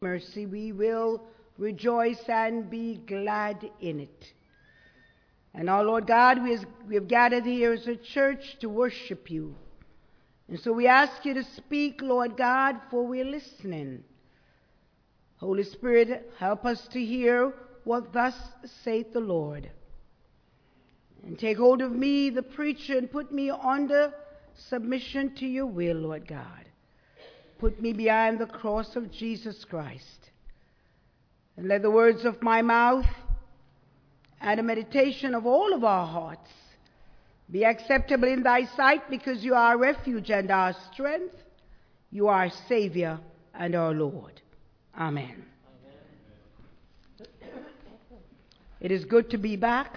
mercy, we will rejoice and be glad in it. And our Lord God, we have gathered here as a church to worship you. And so we ask you to speak, Lord God, for we're listening. Holy Spirit, help us to hear what thus saith the Lord. And take hold of me, the preacher, and put me under submission to your will, Lord God. Put me behind the cross of Jesus Christ. And let the words of my mouth and the meditation of all of our hearts be acceptable in thy sight, because you are our refuge and our strength. You are our Savior and our Lord. Amen. It is good to be back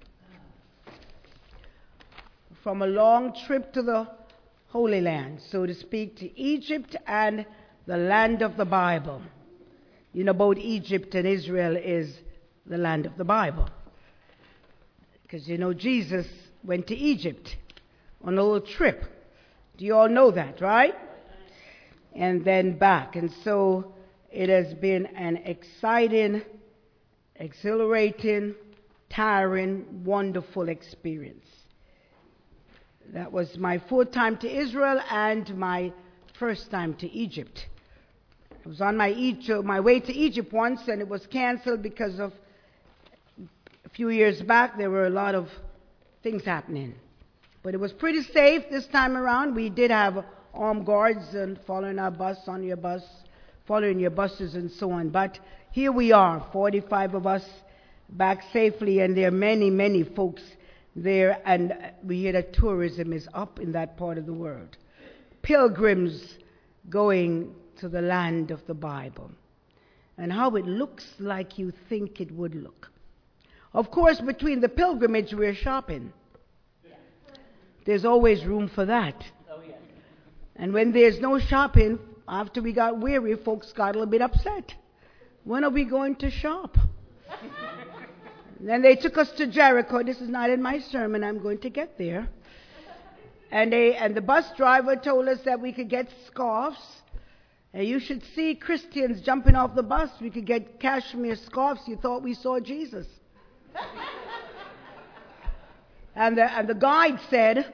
from a long trip to the Holy Land, so to speak, to Egypt and the land of the Bible. You know, both Egypt and Israel is the land of the Bible. Because, you know, Jesus went to Egypt on a little trip. Do you all know that, right? And then back. And so it has been an exciting, exhilarating, tiring, wonderful experience. That was my fourth time to Israel and my first time to Egypt. I was on my way to Egypt once, and it was canceled because of a few years back there were a lot of things happening. But it was pretty safe this time around. We did have armed guards and following our bus, on your bus, following your buses and so on. But here we are, 45 of us back safely, and there are many, many folks there, and we hear that tourism is up in that part of the world. Pilgrims going to the land of the Bible, and how it looks like you think it would look. Of course, between the pilgrimage, we're shopping. There's always room for that. And when there's no shopping, after we got weary, folks got a little bit upset. When are we going to shop? Then they took us to Jericho. This is not in my sermon. I'm going to get there. And the bus driver told us that we could get scarves. And you should see Christians jumping off the bus. We could get cashmere scarves. You thought we saw Jesus. And the guide said,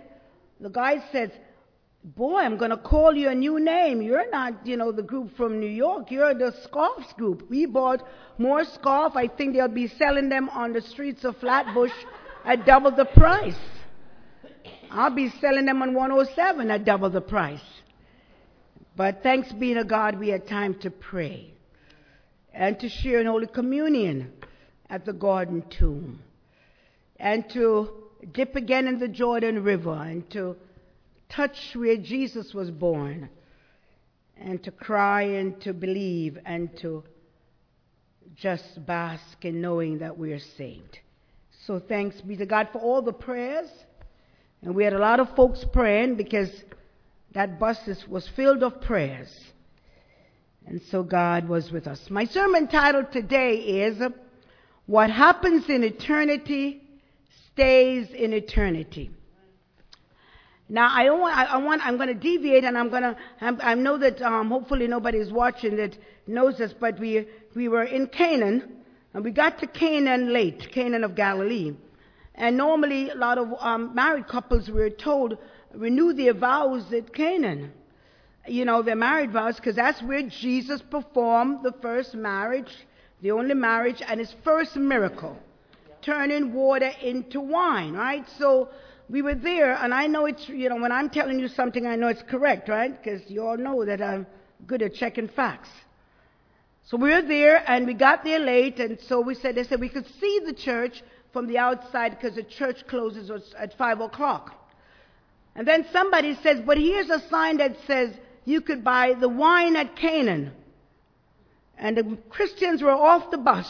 boy, I'm going to call you a new name. You're not, the group from New York. You're the scarves group. We bought more scarf. I think they'll be selling them on the streets of Flatbush at double the price. I'll be selling them on 107 at double the price. But thanks be to God, we had time to pray and to share in Holy Communion at the Garden Tomb, and to dip again in the Jordan River, and to touch where Jesus was born, and to cry and to believe and to just bask in knowing that we are saved. So thanks be to God for all the prayers. And we had a lot of folks praying because that bus was filled of prayers. And so God was with us. My sermon title today is What Happens in Eternity Stays in Eternity. Now, I'm going to deviate, and I know that hopefully nobody is watching that knows this, but we were in Canaan, and we got to Canaan late, Canaan of Galilee. And normally, a lot of married couples, we're told, renew their vows at Canaan. Their married vows, because that's where Jesus performed the first marriage, the only marriage, and his first miracle, turning water into wine, right? So we were there, and I know it's, when I'm telling you something, I know it's correct, right? Because you all know that I'm good at checking facts. So we were there, and we got there late, and so they said we could see the church from the outside because the church closes at 5 o'clock. And then somebody says, but here's a sign that says you could buy the wine at Canaan. And the Christians were off the bus.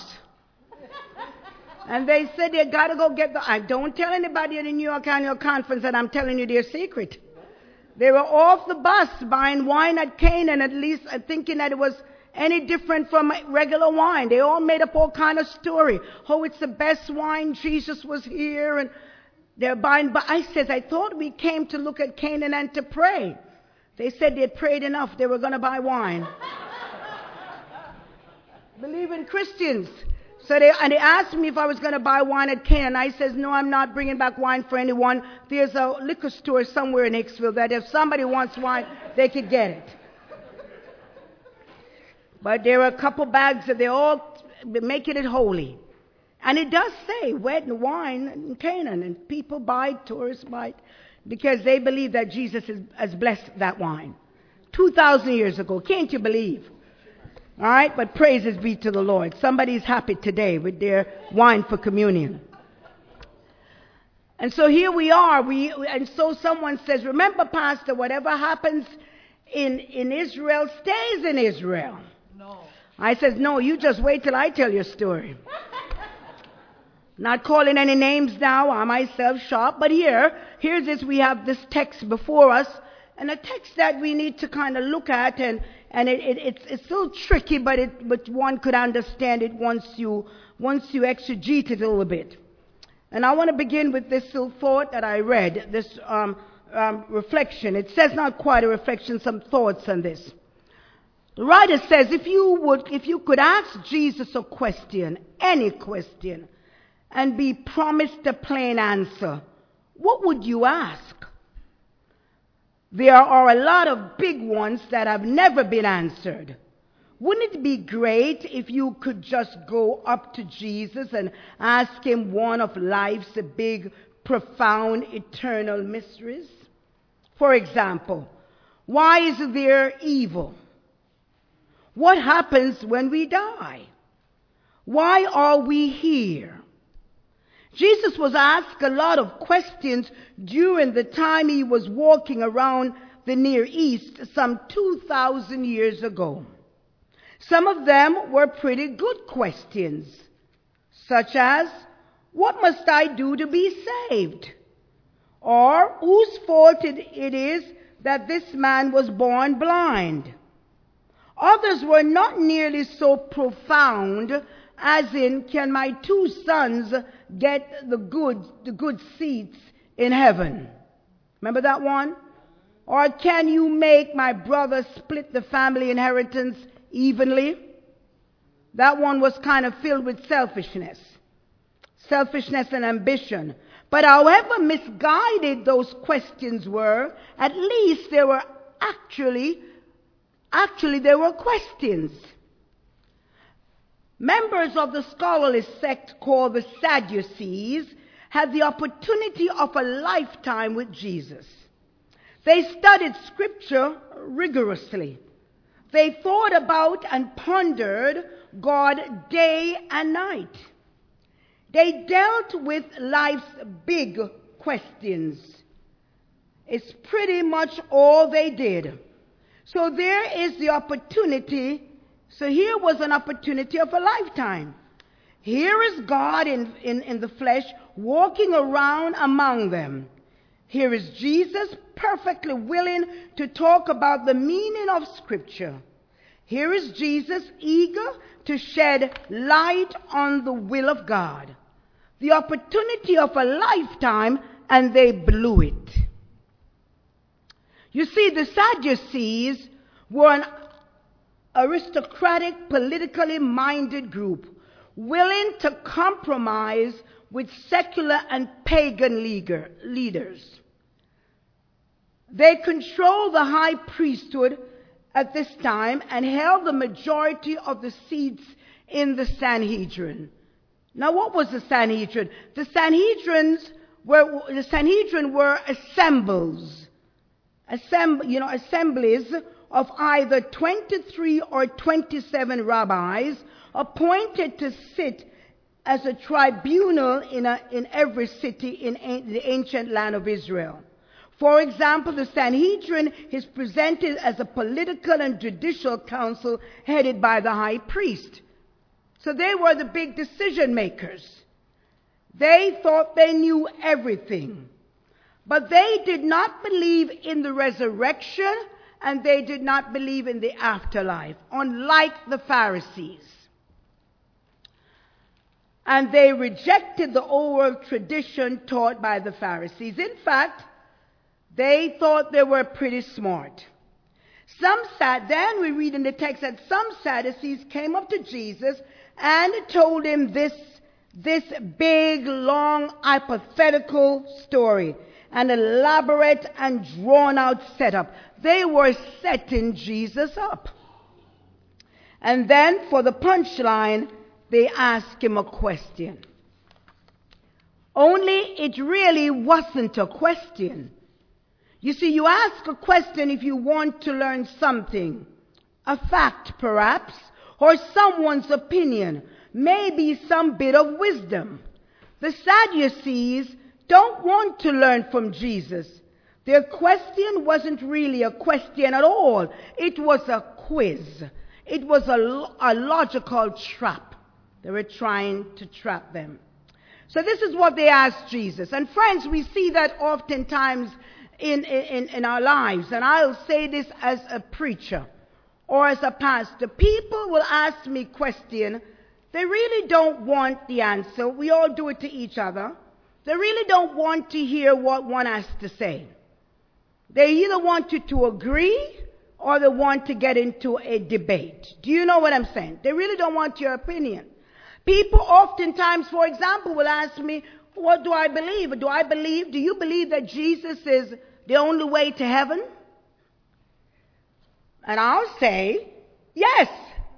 And they said they got to go get don't tell anybody at the New York Annual Conference that I'm telling you their secret. They were off the bus buying wine at Canaan, at least thinking that it was any different from regular wine. They all made up all kind of story. Oh, it's the best wine. Jesus was here. And they're buying. But I thought we came to look at Canaan and to pray. They said they'd prayed enough. They were going to buy wine. Believing Christians. So they asked me if I was going to buy wine at Canaan. I says, no, I'm not bringing back wine for anyone. There's a liquor store somewhere in Hicksville that if somebody wants wine, they could get it. But there are a couple bags that they're all making it holy. And it does say wet wine in Canaan. And people buy it, tourists buy it, because they believe that Jesus has blessed that wine. 2,000 years ago. Can't you believe? All right, but praises be to the Lord. Somebody's happy today with their wine for communion. And so here we are. And so someone says, remember, Pastor, whatever happens in Israel stays in Israel. No. I says, no, you just wait till I tell your story. Not calling any names now, I myself sharp, but here's this, we have this text before us, and a text that we need to kind of look at, and it's still tricky, but one could understand it once you exegete it a little bit. And I want to begin with this little thought that I read, this reflection. It says not quite a reflection, some thoughts on this. The writer says, if you could ask Jesus a question, any question, and be promised a plain answer, what would you ask? There are a lot of big ones that have never been answered. Wouldn't it be great if you could just go up to Jesus and ask him one of life's big, profound, eternal mysteries? For example, why is there evil? What happens when we die? Why are we here? Jesus was asked a lot of questions during the time he was walking around the Near East some 2,000 years ago. Some of them were pretty good questions, such as, what must I do to be saved? Or, whose fault it is that this man was born blind? Others were not nearly so profound, as in, can my 2 sons get the good seats in heaven? Remember that one? Or can you make my brother split the family inheritance evenly? That one was kind of filled with selfishness and ambition. But however misguided those questions were, at least they were actually there were questions. Members of the scholarly sect called the Sadducees had the opportunity of a lifetime with Jesus. They studied Scripture rigorously. They thought about and pondered God day and night. They dealt with life's big questions. It's pretty much all they did. So there is the opportunity. So here was an opportunity of a lifetime. Here is God in the flesh walking around among them. Here is Jesus perfectly willing to talk about the meaning of Scripture. Here is Jesus eager to shed light on the will of God. The opportunity of a lifetime, and they blew it. You see, the Sadducees were an aristocratic, politically minded group, willing to compromise with secular and pagan leaders. They controlled the high priesthood at this time and held the majority of the seats in the Sanhedrin. Now, what was the Sanhedrin? The Sanhedrin were assemblies of either 23 or 27 rabbis appointed to sit as a tribunal in every city in the ancient land of Israel. For example, the Sanhedrin is presented as a political and judicial council headed by the high priest. So they were the big decision makers. They thought they knew everything. But they did not believe in the resurrection, and they did not believe in the afterlife, unlike the Pharisees. And they rejected the oral tradition taught by the Pharisees. In fact, they thought they were pretty smart. Then we read in the text that some Sadducees came up to Jesus and told him this big, long, hypothetical story, an elaborate and drawn out setup. They were setting Jesus up. And then for the punchline, they asked him a question. Only it really wasn't a question. You see, you ask a question if you want to learn something, a fact perhaps, or someone's opinion, maybe some bit of wisdom. The Sadducees don't want to learn from Jesus. Their question wasn't really a question at all. It was a quiz. It was a logical trap. They were trying to trap them. So this is what they asked Jesus. And friends, we see that oftentimes in our lives. And I'll say this as a preacher or as a pastor. People will ask me questions. They really don't want the answer. We all do it to each other. They really don't want to hear what one has to say. They either want you to agree or they want to get into a debate. Do you know what I'm saying? They really don't want your opinion. People oftentimes, for example, will ask me, what do I believe? Do you believe that Jesus is the only way to heaven? And I'll say, yes.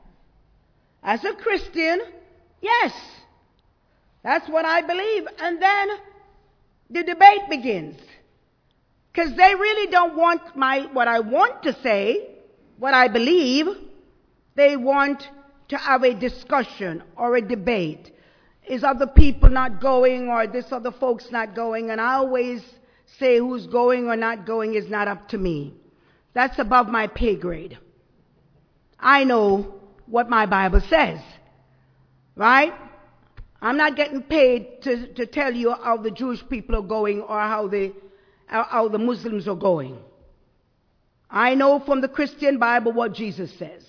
As a Christian, yes. That's what I believe. And then the debate begins. Because they really don't want what I want to say, what I believe. They want to have a discussion or a debate. Is other people not going or this other folks not going? And I always say who's going or not going is not up to me. That's above my pay grade. I know what my Bible says. Right? I'm not getting paid to tell you how the Jewish people are going or how the Muslims are going. I know from the Christian Bible what Jesus says.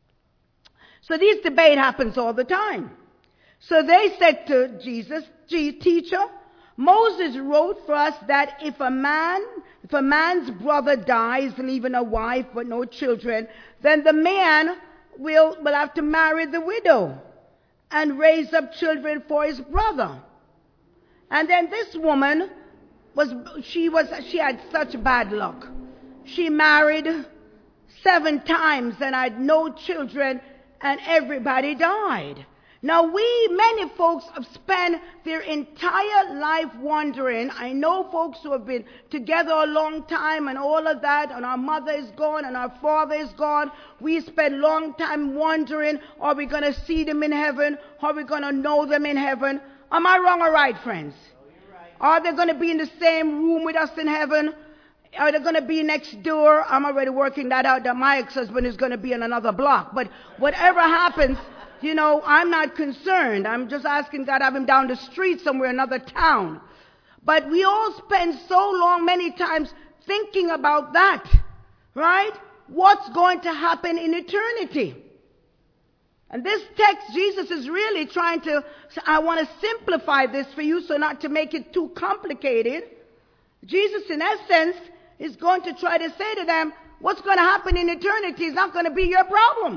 So this debate happens all the time. So they said to Jesus, Teacher, Moses wrote for us that if a man's brother dies leaving a wife but no children, then the man will have to marry the widow and raise up children for his brother. And then this woman she had such bad luck. She married 7 times and had no children, and everybody died. Now many folks have spent their entire life wondering. I know folks who have been together a long time and all of that, and our mother is gone and our father is gone. We spend long time wondering, are we going to see them in heaven? Are we going to know them in heaven? Am I wrong or right, friends? Are they going to be in the same room with us in heaven? Are they going to be next door? I'm already working that out, that my ex-husband is going to be in another block. But whatever happens, I'm not concerned. I'm just asking God to have him down the street somewhere, another town. But we all spend so long, many times, thinking about that, right? What's going to happen in eternity? And this text, Jesus is really trying to, I want to simplify this for you so not to make it too complicated. Jesus, in essence, is going to try to say to them, what's going to happen in eternity is not going to be your problem.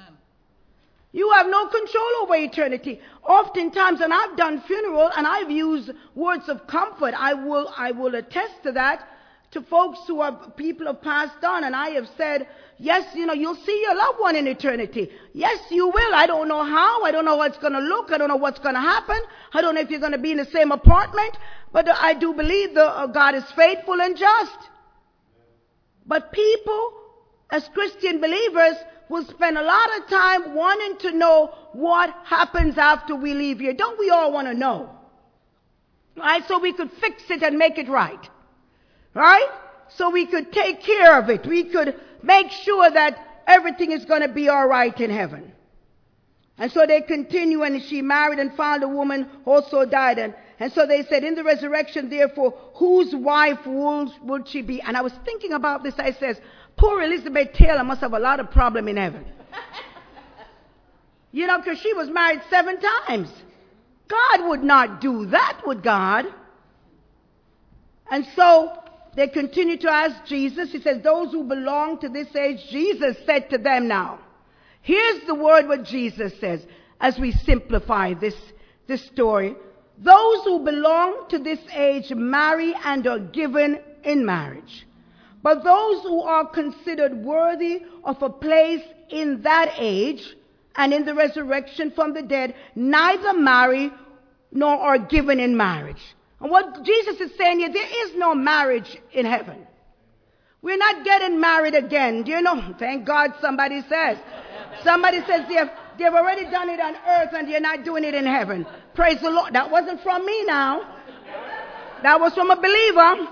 You have no control over eternity. Oftentimes, and I've done funeral and I've used words of comfort. I will attest to that to folks people have passed on, and I have said, yes, you'll see your loved one in eternity. Yes, you will. I don't know how. I don't know how it's going to look. I don't know what's going to happen. I don't know if you're going to be in the same apartment, but I do believe God is faithful and just. But people, as Christian believers, will spend a lot of time wanting to know what happens after we leave here. Don't we all want to know? Right? So we could fix it and make it right. Right? So we could take care of it. We could make sure that everything is going to be all right in heaven. And so they continue, and she married and found a woman also died. And so they said, in the resurrection, therefore, whose wife would she be? And I was thinking about this. I says, poor Elizabeth Taylor must have a lot of problem in heaven. Because she was married 7 times. God would not do that, would God? And so they continue to ask Jesus. He says, those who belong to this age, Jesus said to them now. Here's the word what Jesus says as we simplify this story. Those who belong to this age marry and are given in marriage. But those who are considered worthy of a place in that age and in the resurrection from the dead, neither marry nor are given in marriage. And what Jesus is saying here, there is no marriage in heaven. We're not getting married again. Do you know? Thank God somebody says. Somebody says they've already done it on earth and they're not doing it in heaven. Praise the Lord. That wasn't from me now. That was from a believer.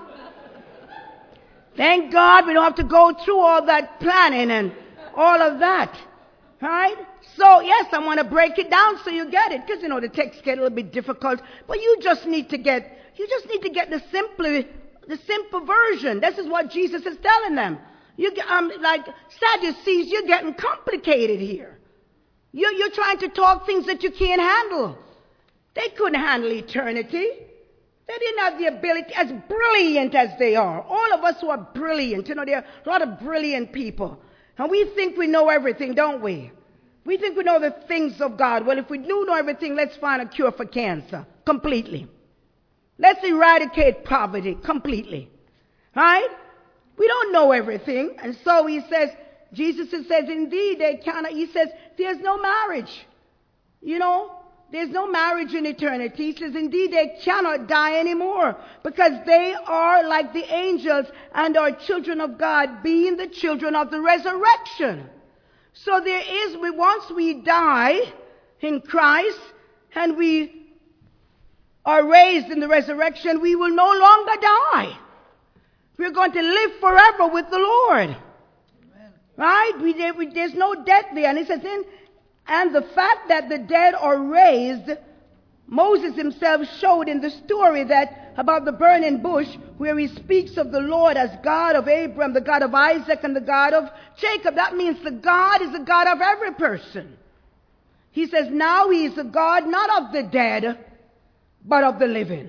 Thank God we don't have to go through all that planning and all of that. Right? So, yes, I want to break it down so you get it. Because, the text get a little bit difficult. But you just need to get the simple version. This is what Jesus is telling them. Like Sadducees, you're getting complicated here. You're trying to talk things that you can't handle. They couldn't handle eternity. They didn't have the ability, as brilliant as they are. All of us who are brilliant, there are a lot of brilliant people. And we think we know everything, don't we? We think we know the things of God. Well, if we do know everything, let's find a cure for cancer completely. Let's eradicate poverty completely. Right? We don't know everything. And so he says, Jesus says, indeed, they cannot. He says, there's no marriage. There's no marriage in eternity. He says, indeed, they cannot die anymore because they are like the angels and are children of God, being the children of the resurrection. So once we die in Christ and we are raised in the resurrection, we will no longer die. We're going to live forever with the Lord. Amen. Right? There's no death there. And he says, and the fact that the dead are raised, Moses himself showed in the story that about the burning bush, where he speaks of the Lord as God of Abraham, the God of Isaac, and the God of Jacob. That means the God is the God of every person. He says now he is the God not of the dead, but of the living.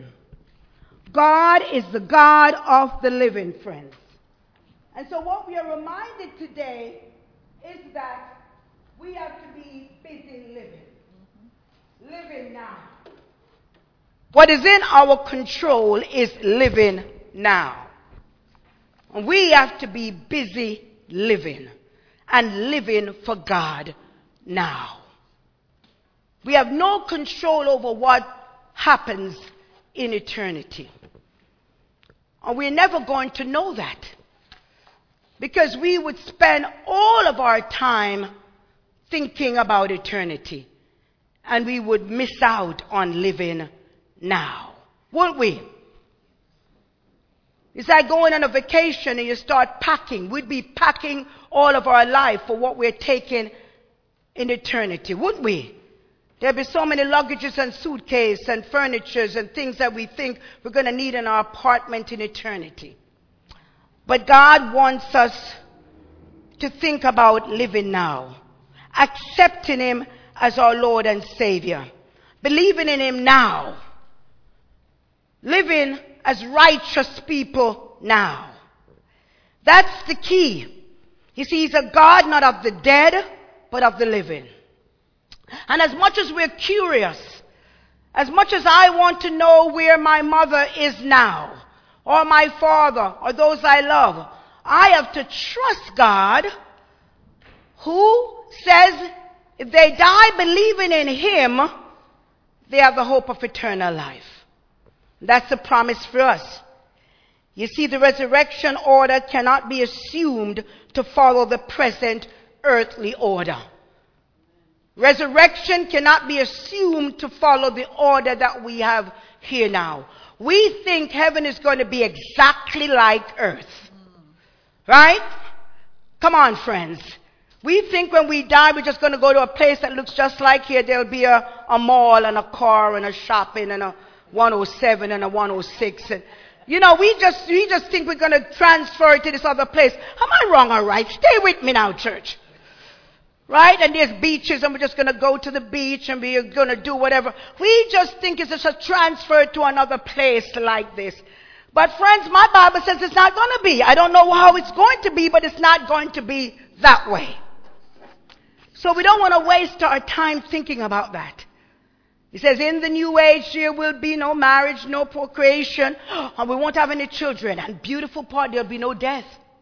God is the God of the living, friends. And so what we are reminded today is that we have to be busy living. Living now. What is in our control is living now. And we have to be busy living and living for God now. We have no control over what happens in eternity. And we're never going to know that. Because we would spend all of our time thinking about eternity. And we would miss out on living now. Won't we? It's like going on a vacation and you start packing. We'd be packing all of our life for what we're taking in eternity, wouldn't we? There'd be so many luggages and suitcases and furnitures and things that we think we're going to need in our apartment in eternity. But God wants us to think about living now, accepting Him as our Lord and Savior, believing in Him now, living as righteous people now. That's the key. You see, He's a God not of the dead, but of the living. And as much as we're curious, as much as I want to know where my mother is now, or my father, or those I love, I have to trust God, who says if they die believing in Him, they have the hope of eternal life. That's a promise for us. You see, the resurrection order cannot be assumed to follow the present earthly order. Resurrection cannot be assumed to follow the order that we have here now. We think heaven is going to be exactly like earth. Right? Come on, friends. We think when we die, we're just going to go to a place that looks just like here. There'll be a mall and a car and a shopping and a 107 and a 106. And, we just think we're going to transfer to this other place. Am I wrong or right? Stay with me now, church. Right? And there's beaches and we're just going to go to the beach and we're going to do whatever. We just think it's just a transfer to another place like this. But friends, my Bible says it's not going to be. I don't know how it's going to be, but it's not going to be that way. So we don't want to waste our time thinking about that. He says, in the new age, there will be no marriage, no procreation, and we won't have any children. And beautiful part, there'll be no death.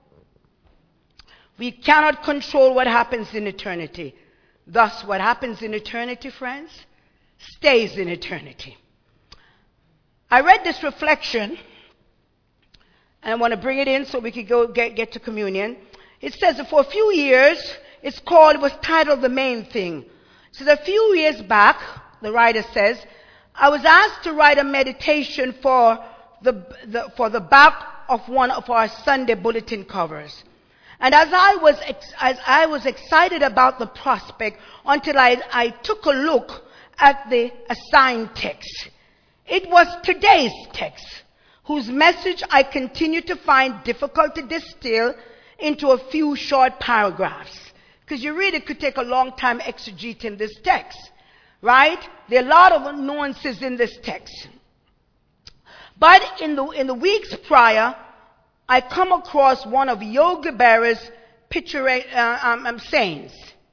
We cannot control what happens in eternity. Thus, what happens in eternity, friends, stays in eternity. I read this reflection, and I want to bring it in so we can go get to communion. It says that for a few years, it was titled The Main Thing. So a few years back, the writer says, I was asked to write a meditation for the back of one of our Sunday bulletin covers. And as I was excited about the prospect until I took a look at the assigned text. It was today's text, whose message I continue to find difficult to distill into a few short paragraphs. Because you really could take a long time exegeting this text. Right? There are a lot of nuances in this text. But in the weeks prior, I come across one of Yogi Berra's sayings.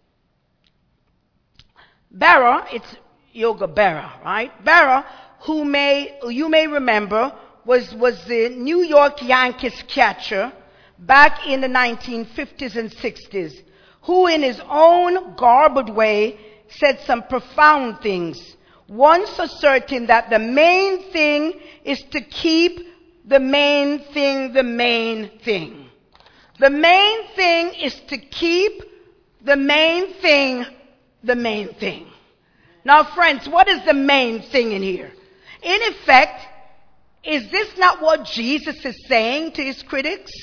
Berra, it's Yogi Berra, right? Berra, who you may remember, was the New York Yankees catcher back in the 1950s and 60s, who in his own garbled way said some profound things, once asserting that the main thing is to keep the main thing the main thing. The main thing is to keep the main thing the main thing. Now, friends, what is the main thing in here? In effect, is this not what Jesus is saying to his critics?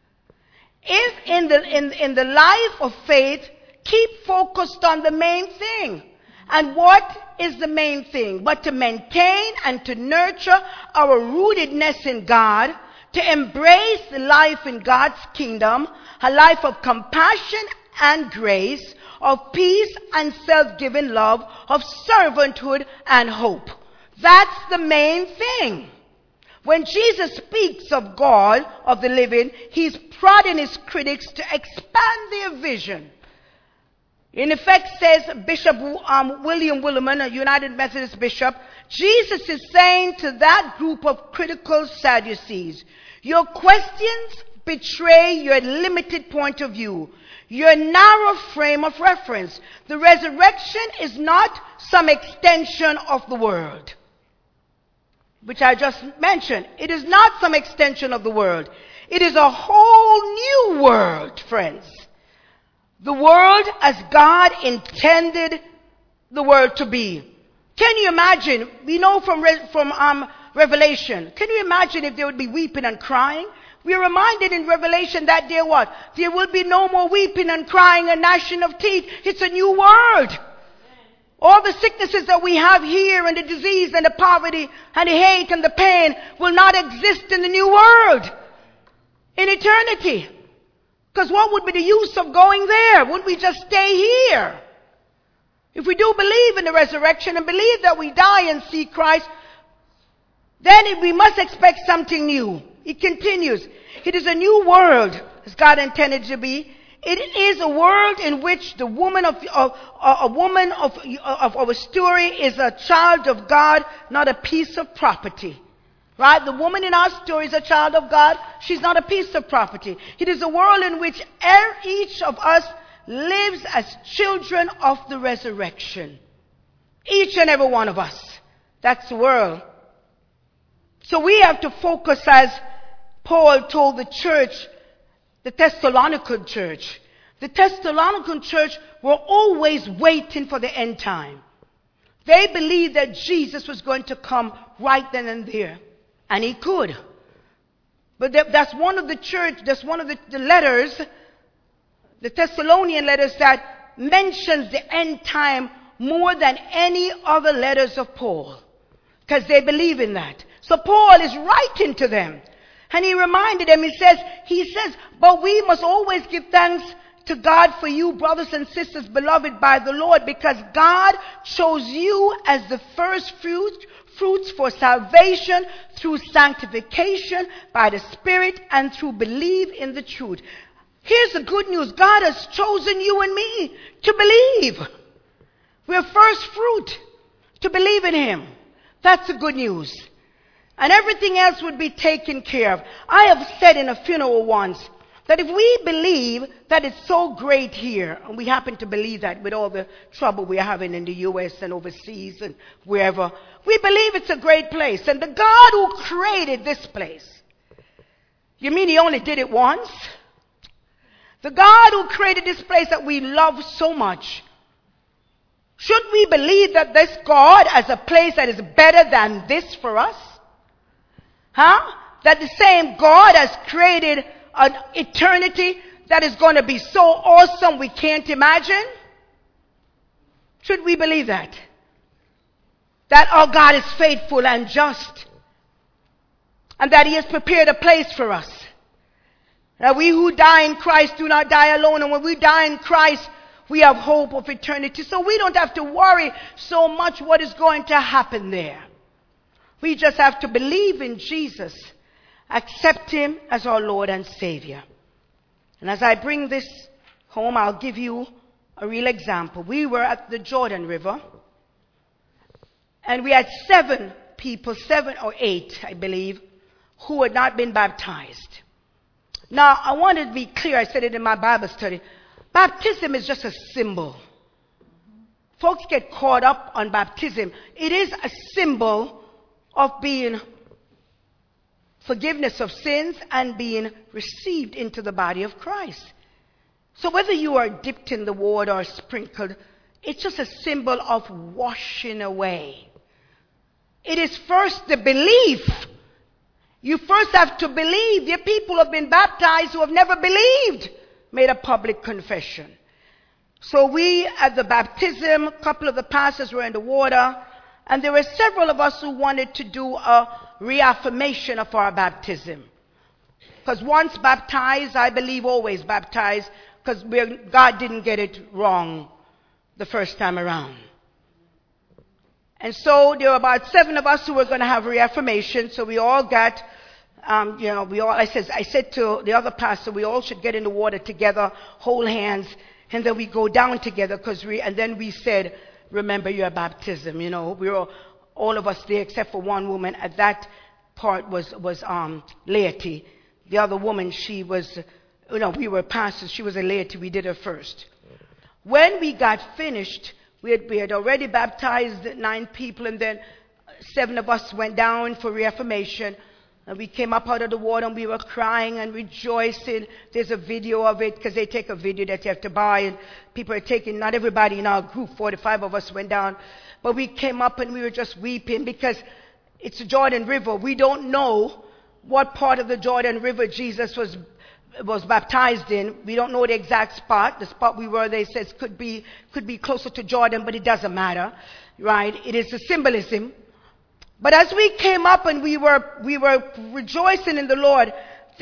If in the life of faith, keep focused on the main thing. And what is the main thing? But to maintain and to nurture our rootedness in God, to embrace the life in God's kingdom, a life of compassion and grace, of peace and self-giving love, of servanthood and hope. That's the main thing. When Jesus speaks of God, of the living, he's prodding his critics to expand their vision. In effect, says Bishop William Willimon, a United Methodist bishop, Jesus is saying to that group of critical Sadducees, your questions betray your limited point of view, your narrow frame of reference. The resurrection is not some extension of the world, which I just mentioned. It is not some extension of the world. It is a whole new world, friends. The world as God intended the world to be. Can you imagine? We know from Revelation. Can you imagine if there would be weeping and crying? We are reminded in Revelation that there will be no more weeping and crying and gnashing of teeth. It's a new world. All the sicknesses that we have here and the disease and the poverty and the hate and the pain will not exist in the new world in eternity. Because what would be the use of going there? Wouldn't we just stay here? If we do believe in the resurrection and believe that we die and see Christ, then we must expect something new. It continues. It is a new world as God intended to be. It is a world in which the woman of our story is a child of God, not a piece of property. Right? The woman in our story is a child of God. She's not a piece of property. It is a world in which each of us lives as children of the resurrection. Each and every one of us. That's the world. So we have to focus, as Paul told the church, the Thessalonican church. The Thessalonican church were always waiting for the end time. They believed that Jesus was going to come right then and there. And he could. But that's one of the letters, the Thessalonian letters, that mentions the end time more than any other letters of Paul. Because they believe in that. So Paul is writing to them. And he reminded them, he says, but we must always give thanks to God for you, brothers and sisters, beloved by the Lord, because God chose you as the first fruits for salvation through sanctification by the Spirit and through belief in the truth. Here's the good news. God has chosen you and me to believe. We're first fruit to believe in Him. That's the good news. And everything else would be taken care of. I have said in a funeral once that if we believe that it's so great here, and we happen to believe that with all the trouble we're having in the U.S. and overseas and wherever, we believe it's a great place. And the God who created this place, you mean He only did it once? The God who created this place that we love so much, should we believe that this God has a place that is better than this for us? That the same God has created an eternity that is going to be so awesome we can't imagine? Should we believe that? That our God is faithful and just, and that He has prepared a place for us. That we who die in Christ do not die alone, and when we die in Christ, we have hope of eternity. So we don't have to worry so much what is going to happen there. We just have to believe in Jesus, accept Him as our Lord and Savior. And as I bring this home, I'll give you a real example. We were at the Jordan River, and we had 7 people, 7 or 8, I believe, who had not been baptized. Now, I want to be clear. I said it in my Bible study. Baptism is just a symbol. Folks get caught up on baptism. It is a symbol of being forgiveness of sins and being received into the body of Christ. So whether you are dipped in the water or sprinkled, it's just a symbol of washing away. It is first the belief. You first have to believe. There are people who have been baptized who have never believed, made a public confession. So we, at the baptism, a couple of the pastors were in the water, and there were several of us who wanted to do a reaffirmation of our baptism. Because once baptized, I believe always baptized, because God didn't get it wrong the first time around. And so there were about 7 of us who were going to have reaffirmation. So we all got, I said to the other pastor, we all should get in the water together, hold hands, and then we go down together. And then we said, remember your baptism. We were all of us there except for one woman. At that part was laity. The other woman, she was, we were pastors. She was a laity. We did her first. When we got finished, we had already baptized 9 people, and then 7 of us went down for reaffirmation. And we came up out of the water, and we were crying and rejoicing. There's a video of it, because they take a video that you have to buy, and people are taking, not everybody in our group, 45 of us went down. But we came up and we were just weeping, because it's the Jordan River. We don't know what part of the Jordan River Jesus was baptized in. We don't know the exact spot. The spot we were, they says, could be closer to Jordan, but it doesn't matter, right? It is a symbolism. But as we came up and we were rejoicing in the Lord,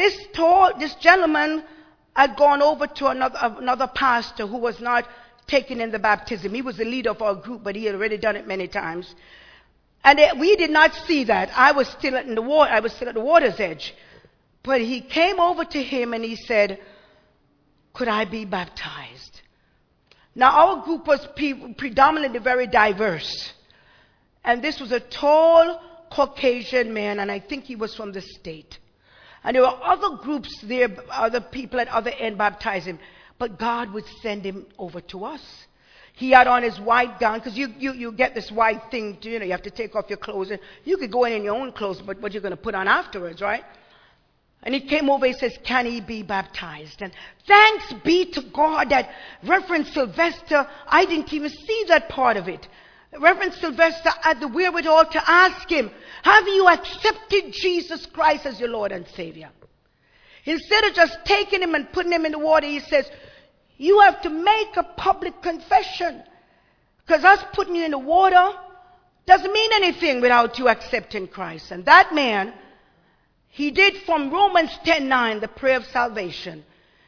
this gentleman had gone over to another pastor who was not taken in the baptism. He was the leader of our group, but he had already done it many times. And we did not see that. I was still in the water. I was still at the water's edge. But he came over to him and he said, could I be baptized? Now, our group was predominantly very diverse. And this was a tall Caucasian man, and I think he was from the state. And there were other groups there, other people at other end baptizing. But God would send him over to us. He had on his white gown, because you get this white thing, you have to take off your clothes. And you could go in your own clothes, but what you're going to put on afterwards, right? And he came over, he says, can he be baptized? And thanks be to God that Reverend Sylvester, I didn't even see that part of it. Reverend Sylvester had the wherewithal to ask him, have you accepted Jesus Christ as your Lord and Savior? Instead of just taking him and putting him in the water, he says, you have to make a public confession. Because us putting you in the water doesn't mean anything without you accepting Christ. And that man, he did from Romans 10:9, the prayer of salvation.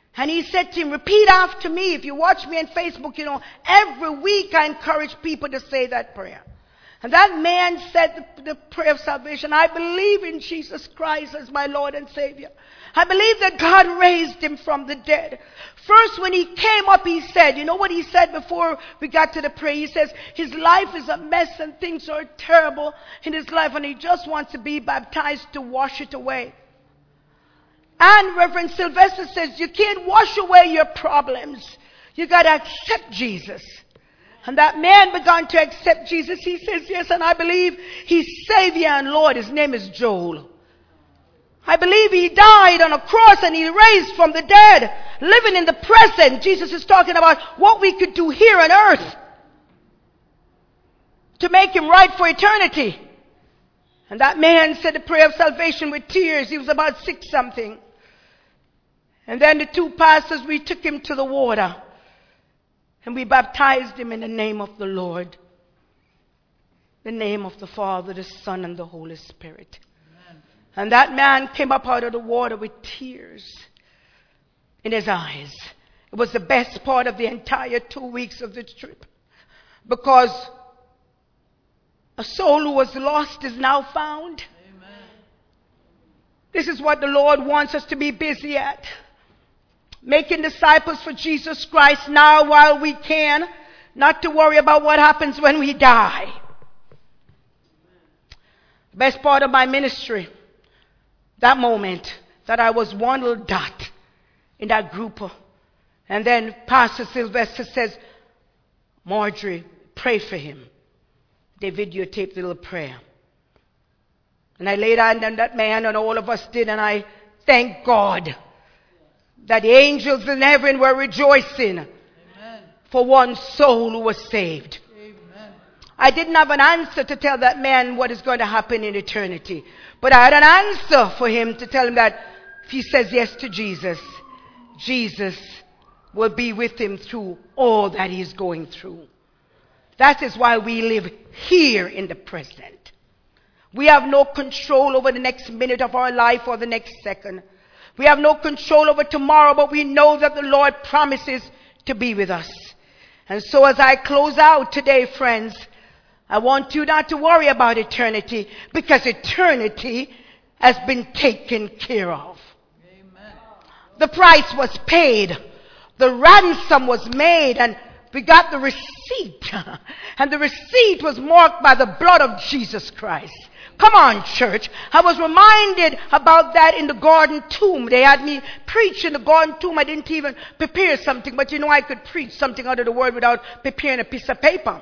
And he said to him, repeat after me. If you watch me on Facebook, every week I encourage people to say that prayer. And that man said the prayer of salvation. I believe in Jesus Christ as my Lord and Savior. I believe that God raised him from the dead. First, when he came up, he said, you know what he said before we got to the prayer? He says his life is a mess and things are terrible in his life, and he just wants to be baptized to wash it away. And Reverend Sylvester says, you can't wash away your problems. You got to accept Jesus. And that man began to accept Jesus. He says, yes, and I believe he's Savior and Lord. His name is Joel. I believe he died on a cross and he raised from the dead, living in the present. Jesus is talking about what we could do here on earth to make him right for eternity. And that man said the prayer of salvation with tears. He was about 6-something. And then the 2 pastors, we took him to the water. And we baptized him in the name of the Lord. The name of the Father, the Son, and the Holy Spirit. Amen. And that man came up out of the water with tears in his eyes. It was the best part of the entire 2 weeks of the trip. Because a soul who was lost is now found. Amen. This is what the Lord wants us to be busy at. Making disciples for Jesus Christ now while we can. Not to worry about what happens when we die. The best part of my ministry, that moment that I was one little dot in that group. And then Pastor Sylvester says, Marjorie, pray for him. They videotaped the little prayer. And I laid on that man, and all of us did, and I thank God that the angels in heaven were rejoicing. Amen. For one soul who was saved. Amen. I didn't have an answer to tell that man what is going to happen in eternity. But I had an answer for him to tell him that if he says yes to Jesus, Jesus will be with him through all that he's going through. That is why we live here in the present. We have no control over the next minute of our life or the next second. We have no control over tomorrow, but we know that the Lord promises to be with us. And so as I close out today, friends, I want you not to worry about eternity, because eternity has been taken care of. Amen. The price was paid. The ransom was made, and we got the receipt. And the receipt was marked by the blood of Jesus Christ. Come on, church. I was reminded about that in the garden tomb. They had me preach in the garden tomb. I didn't even prepare something, but I could preach something out of the word without preparing a piece of paper.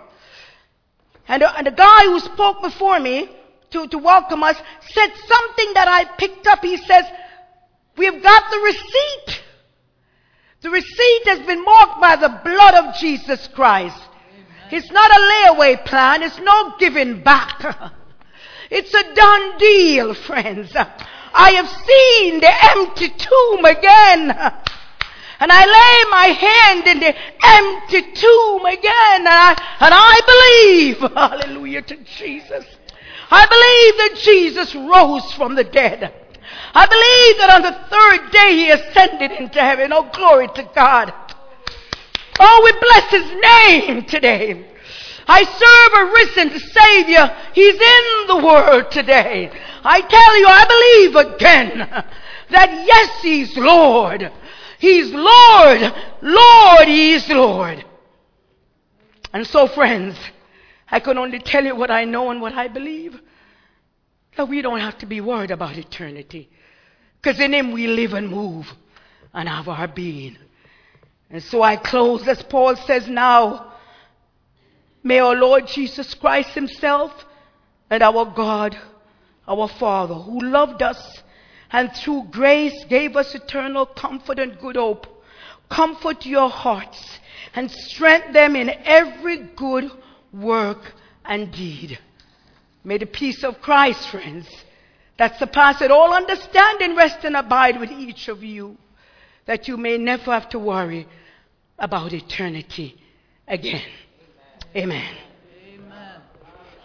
And the guy who spoke before me to welcome us said something that I picked up. He says, we've got the receipt. The receipt has been marked by the blood of Jesus Christ. Amen. It's not a layaway plan. It's no giving back. It's a done deal, friends. I have seen the empty tomb again. And I lay my hand in the empty tomb again. And I believe, hallelujah to Jesus. I believe that Jesus rose from the dead. I believe that on the 3rd day he ascended into heaven. Oh, glory to God. Oh, we bless his name today. I serve a risen Savior. He's in the world today. I tell you, I believe again that yes, he's Lord. He's Lord. Lord, he is Lord. And so, friends, I can only tell you what I know and what I believe. That we don't have to be worried about eternity. Because in him we live and move and have our being. And so I close as Paul says now. May our Lord Jesus Christ himself and our God, our Father, who loved us and through grace gave us eternal comfort and good hope, comfort your hearts and strengthen them in every good work and deed. May the peace of Christ, friends, that surpasses all understanding, rest and abide with each of you, that you may never have to worry about eternity again. Amen.